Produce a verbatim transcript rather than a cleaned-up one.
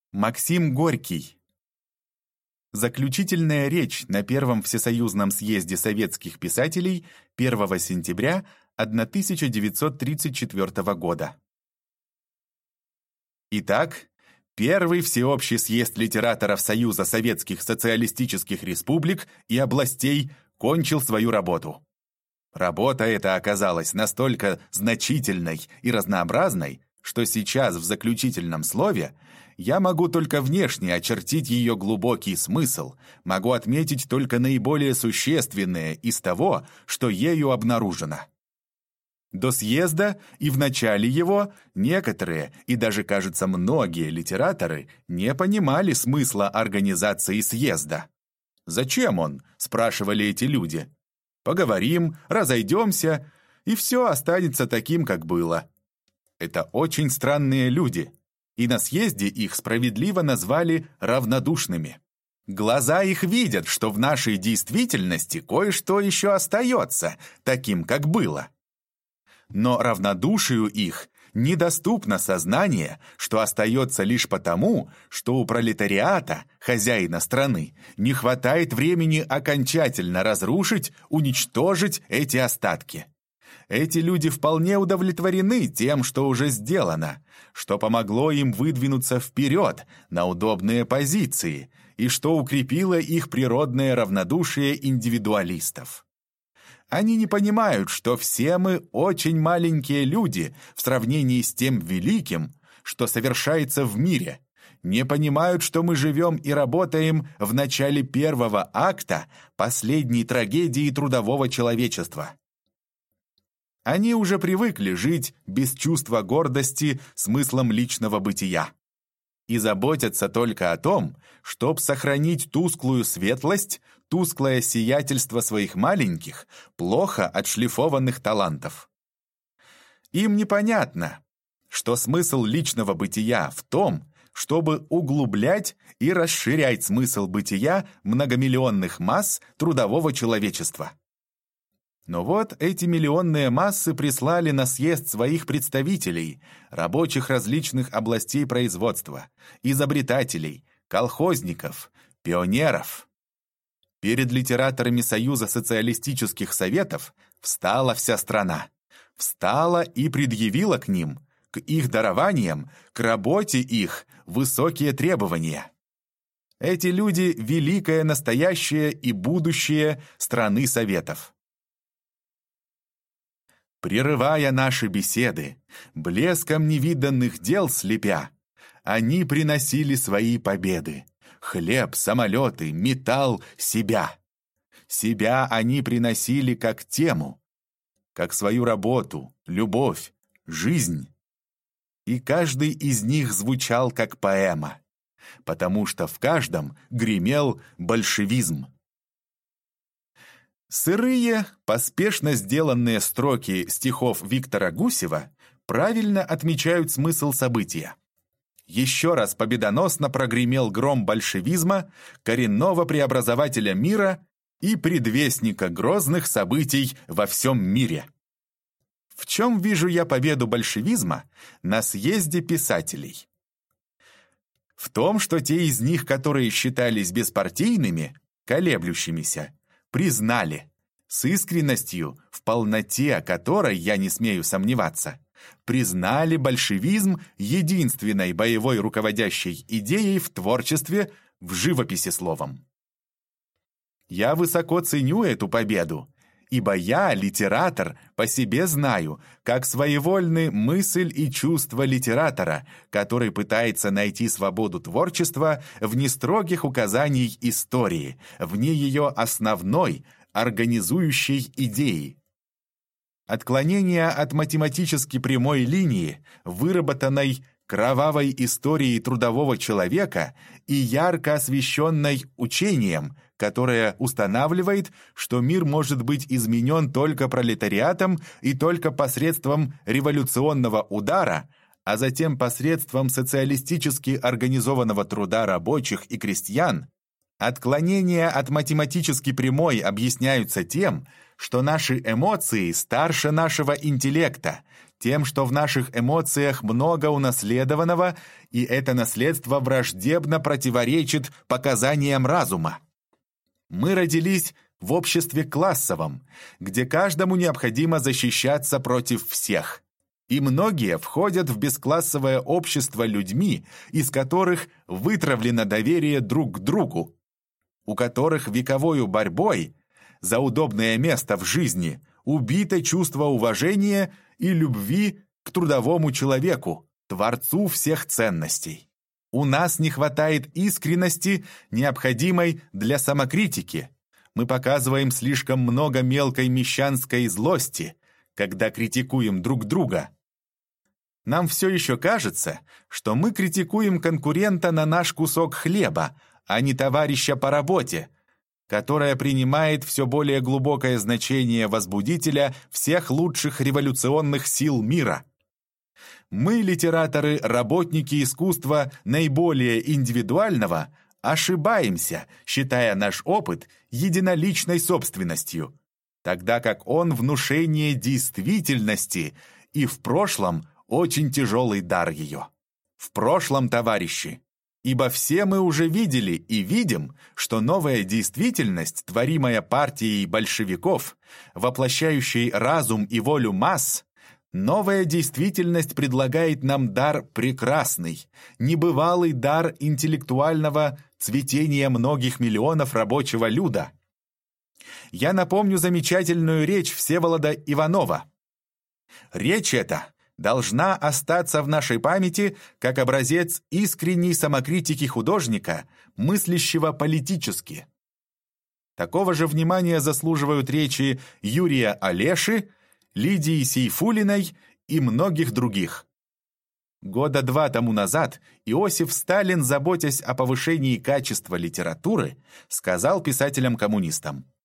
Максим Горький. Заключительная речь на Первом Всесоюзном съезде советских писателей первого сентября тысяча девятьсот тридцать четвёртого года. Итак, Первый Всеобщий съезд литераторов Союза Советских Социалистических Республик и областей кончил свою работу. Работа эта оказалась настолько значительной и разнообразной, что сейчас в заключительном слове я могу только внешне очертить ее глубокий смысл, могу отметить только наиболее существенное из того, что ею обнаружено. До съезда и в начале его некоторые, и даже, кажется, многие литераторы не понимали смысла организации съезда. «Зачем он?» – спрашивали эти люди. «Поговорим, разойдемся, и все останется таким, как было». Это очень странные люди, и на съезде их справедливо назвали равнодушными. Глаза их видят, что в нашей действительности кое-что еще остается таким, как было. Но равнодушию их недоступно сознание, что остается лишь потому, что у пролетариата, хозяина страны, не хватает времени окончательно разрушить, уничтожить эти остатки. Эти люди вполне удовлетворены тем, что уже сделано, что помогло им выдвинуться вперед на удобные позиции и что укрепило их природное равнодушие индивидуалистов. Они не понимают, что все мы очень маленькие люди в сравнении с тем великим, что совершается в мире, не понимают, что мы живем и работаем в начале первого акта последней трагедии трудового человечества. Они уже привыкли жить без чувства гордости смыслом личного бытия и заботятся только о том, чтоб сохранить тусклую светлость, тусклое сиятельство своих маленьких, плохо отшлифованных талантов. Им непонятно, что смысл личного бытия в том, чтобы углублять и расширять смысл бытия многомиллионных масс трудового человечества. Но вот эти миллионные массы прислали на съезд своих представителей, рабочих различных областей производства, изобретателей, колхозников, пионеров. Перед литераторами Союза социалистических советов встала вся страна, встала и предъявила к ним, к их дарованиям, к работе их высокие требования. Эти люди – великое настоящее и будущее страны Советов. Прерывая наши беседы, блеском невиданных дел слепя, они приносили свои победы. Хлеб, самолеты, металл, себя. Себя они приносили как тему, как свою работу, любовь, жизнь. И каждый из них звучал как поэма, потому что в каждом гремел большевизм. Сырые, поспешно сделанные строки стихов Виктора Гусева правильно отмечают смысл события. Еще раз победоносно прогремел гром большевизма, коренного преобразователя мира и предвестника грозных событий во всем мире. В чем вижу я победу большевизма на съезде писателей? В том, что те из них, которые считались беспартийными, колеблющимися, признали, с искренностью, в полноте которой я не смею сомневаться, признали большевизм единственной боевой руководящей идеей в творчестве, в живописи словом. Я высоко ценю эту победу, ибо я, литератор, по себе знаю, как своевольны мысль и чувства литератора, который пытается найти свободу творчества вне строгих указаний истории, вне ее основной, организующей идеи. Отклонение от математически прямой линии, выработанной кровавой историей трудового человека и ярко освещенной учением, которое устанавливает, что мир может быть изменен только пролетариатом и только посредством революционного удара, а затем посредством социалистически организованного труда рабочих и крестьян, отклонения от математически прямой объясняются тем, что наши эмоции старше нашего интеллекта, Тем, что в наших эмоциях много унаследованного, и это наследство враждебно противоречит показаниям разума. Мы родились в обществе классовом, где каждому необходимо защищаться против всех. И многие входят в бесклассовое общество людьми, из которых вытравлено доверие друг к другу, у которых вековою борьбой за удобное место в жизни убито чувство уважения и любви к трудовому человеку, творцу всех ценностей. У нас не хватает искренности, необходимой для самокритики. Мы показываем слишком много мелкой мещанской злости, когда критикуем друг друга. Нам все еще кажется, что мы критикуем конкурента на наш кусок хлеба, а не товарища по работе, которая принимает все более глубокое значение возбудителя всех лучших революционных сил мира. Мы, литераторы, работники искусства наиболее индивидуального, ошибаемся, считая наш опыт единоличной собственностью, тогда как он внушение действительности и в прошлом очень тяжелый дар ее. В прошлом, товарищи, ибо все мы уже видели и видим, что новая действительность, творимая партией большевиков, воплощающей разум и волю масс, новая действительность предлагает нам дар прекрасный, небывалый дар интеллектуального цветения многих миллионов рабочего люда. Я напомню замечательную речь Всеволода Иванова. Речь эта должна остаться в нашей памяти как образец искренней самокритики художника, мыслящего политически. Такого же внимания заслуживают речи Юрия Олеши, Лидии Сейфулиной и многих других. Года два тому назад Иосиф Сталин, заботясь о повышении качества литературы, сказал писателям-коммунистам: